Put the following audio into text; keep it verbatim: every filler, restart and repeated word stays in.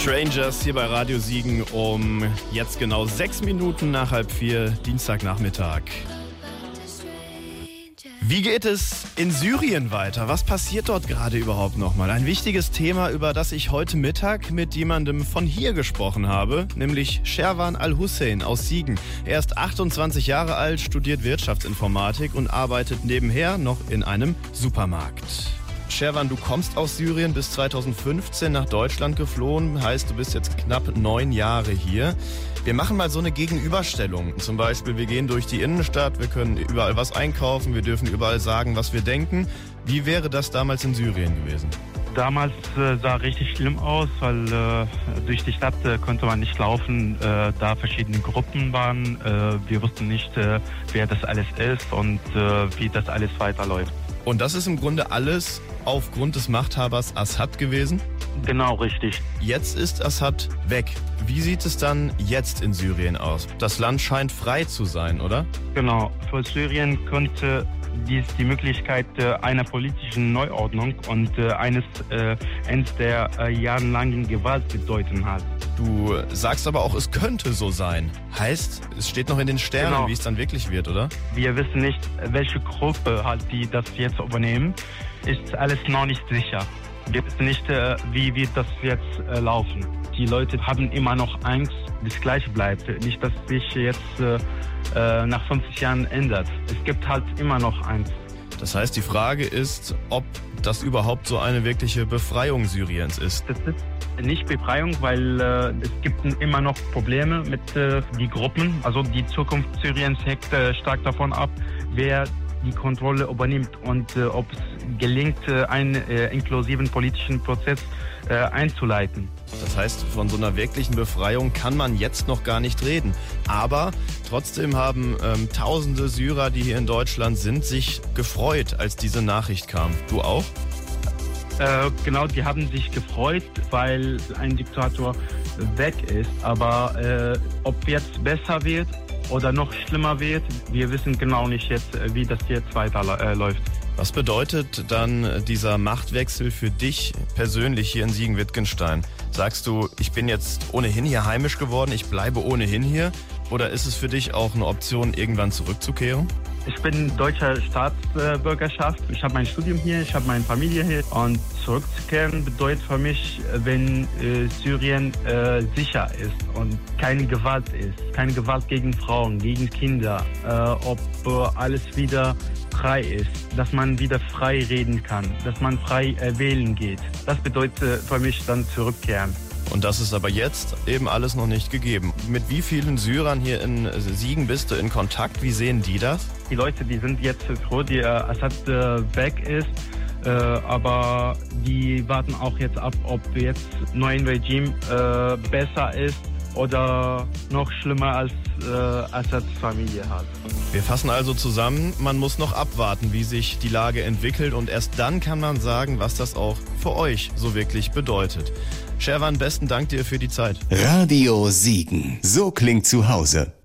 Strangers hier bei Radio Siegen um jetzt genau sechs Minuten nach halb vier, Dienstagnachmittag. Wie geht es in Syrien weiter? Was passiert dort gerade überhaupt nochmal? Ein wichtiges Thema, über das ich heute Mittag mit jemandem von hier gesprochen habe, nämlich Sherwan Al-Hussein aus Siegen. Er ist achtundzwanzig Jahre alt, studiert Wirtschaftsinformatik und arbeitet nebenher noch in einem Supermarkt. Sherwan, du kommst aus Syrien, bis zweitausendfünfzehn nach Deutschland geflohen, heißt, du bist jetzt knapp neun Jahre hier. Wir machen mal so eine Gegenüberstellung. Zum Beispiel, wir gehen durch die Innenstadt, wir können überall was einkaufen, wir dürfen überall sagen, was wir denken. Wie wäre das damals in Syrien gewesen? Damals äh, sah richtig schlimm aus, weil äh, durch die Stadt äh, konnte man nicht laufen, äh, da verschiedene Gruppen waren. Äh, wir wussten nicht, äh, wer das alles ist und äh, wie das alles weiterläuft. Und das ist im Grunde alles aufgrund des Machthabers Assad gewesen? Genau, richtig. Jetzt ist Assad weg. Wie sieht es dann jetzt in Syrien aus? Das Land scheint frei zu sein, oder? Genau. Für Syrien könnte dies die Möglichkeit äh, einer politischen Neuordnung und äh, eines äh, Ends der äh, jahrelangen Gewalt bedeuten hat. Du sagst aber auch, es könnte so sein. Heißt, es steht noch in den Sternen, Genau. Wie es dann wirklich wird, oder? Wir wissen nicht, welche Gruppe halt die das jetzt übernehmen. Ist alles noch nicht sicher. Wir wissen nicht, äh, wie wird das jetzt äh, laufen. Die Leute haben immer noch Angst, das Gleiche bleibt. Nicht, dass sich jetzt äh, äh, nach fünfzig Jahren ändert. Es gibt halt immer noch Angst. Das heißt, die Frage ist, ob das überhaupt so eine wirkliche Befreiung Syriens ist. Das ist nicht Befreiung, weil äh, es gibt immer noch Probleme mit äh, die Gruppen. Also die Zukunft Syriens hängt äh, stark davon ab, wer die Kontrolle übernimmt und äh, ob es gelingt, äh, einen äh, inklusiven politischen Prozess äh, einzuleiten. Das heißt, von so einer wirklichen Befreiung kann man jetzt noch gar nicht reden. Aber trotzdem haben ähm, tausende Syrer, die hier in Deutschland sind, sich gefreut, als diese Nachricht kam. Du auch? Äh, genau, die haben sich gefreut, weil ein Diktator weg ist. Aber äh, ob jetzt besser wird oder noch schlimmer wird, wir wissen genau nicht jetzt, wie das jetzt weiterläuft. Äh, Was bedeutet dann dieser Machtwechsel für dich persönlich hier in Siegen-Wittgenstein? Sagst du, ich bin jetzt ohnehin hier heimisch geworden, ich bleibe ohnehin hier? Oder ist es für dich auch eine Option, irgendwann zurückzukehren? Ich bin deutscher Staatsbürgerschaft. Ich habe mein Studium hier, ich habe meine Familie hier. Und zurückzukehren bedeutet für mich, wenn äh, Syrien äh, sicher ist und keine Gewalt ist. Keine Gewalt gegen Frauen, gegen Kinder. Äh, ob äh, alles wieder frei ist. Dass man wieder frei reden kann. Dass man frei äh, wählen geht. Das bedeutet für mich dann zurückkehren. Und das ist aber jetzt eben alles noch nicht gegeben. Mit wie vielen Syrern hier in Siegen bist du in Kontakt? Wie sehen die das? Die Leute, die sind jetzt froh, dass äh, Assad äh, weg ist. Äh, aber die warten auch jetzt ab, ob jetzt neuen Regime äh, besser ist oder noch schlimmer als äh, Assads Familie hat. Wir fassen also zusammen, man muss noch abwarten, wie sich die Lage entwickelt und erst dann kann man sagen, was das auch für euch so wirklich bedeutet. Sherwan, besten Dank dir für die Zeit. Radio Siegen. So klingt zu Hause.